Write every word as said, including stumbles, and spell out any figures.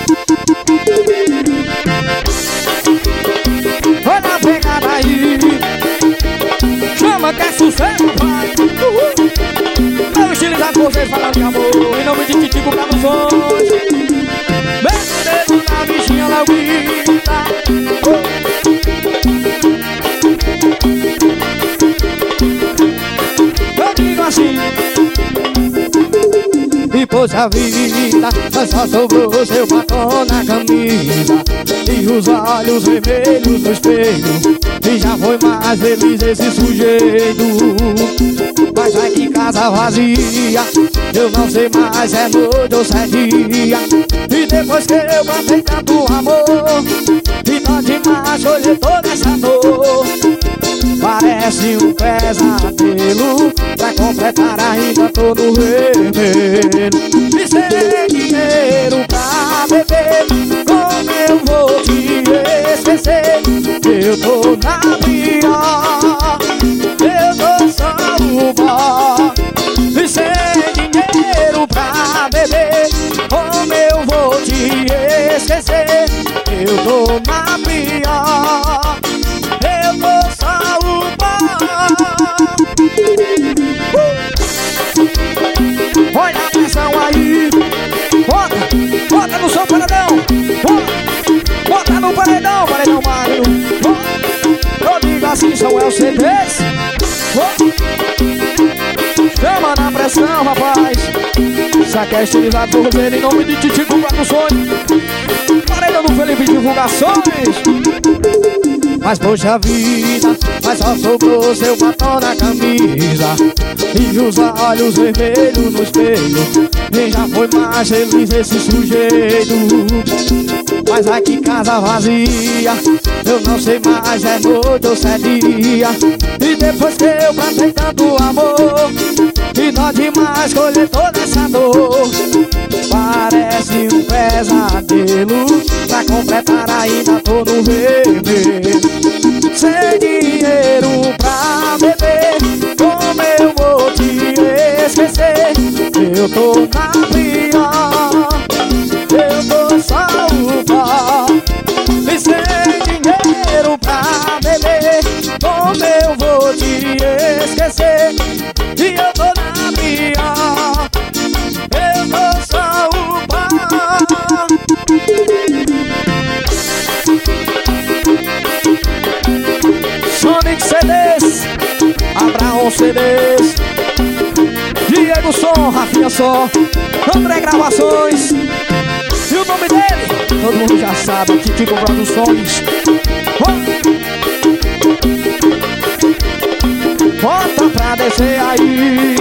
Olha a pegada aí. Chama que é sucesso, pai. Uhul. Meu estilizado, vocês falando de amor. Em nome de Titico Produções. Beijo o dedo na bichinha, Lauguita. Eu digo assim. E poxa vida, mas só sobrou seu batom na camisa e os olhos vermelhos no espelho. E já foi mais feliz esse sujeito. Mas vai que casa vazia, eu não sei mais é noite ou se é dia. E depois que eu plantei tanto amor, e não demais olhei toda essa dor. Parece um pesadelo, pra completar ainda tô no vermelho. E sem dinheiro pra beber, como eu vou te esquecer? Eu tô na pior, eu tô só o pó. E sem dinheiro pra beber, como eu vou te esquecer? Eu tô na pior, eu tô só o pó. uh! Olha a pressão aí. Bota, bota no som, paredão. Bota, bota no paredão, paredão magno. Eu digo assim, são é o C Ds. Chama na pressão, rapaz. Isso aqui é estilizado por você em nome de Titico Produções. Paredão do Felipe Divulgações. Mas poxa vida, mas só sobrou seu batom na camisa e os olhos vermelhos no espelho. E já foi mais feliz esse sujeito. Mas aqui casa vazia, eu não sei mais é noite ou se é dia. E depois que eu plantei tanto amor, e dó demais colher toda essa dor. Parece um pesadelo, pra completar ainda tô no vermelho. Sem dinheiro pra beber, como eu vou te esquecer? Eu tô na pior, eu tô só o pó. E sem dinheiro pra beber, como eu vou te esquecer? E eu tô na pior, eu tô só o pó. Sonic C Ds, Abraão C Ds, Diego Som, Rafinha Som, André Gravações. E o nome dele, todo mundo já sabe, Titico Produções. Bota pra descer aí.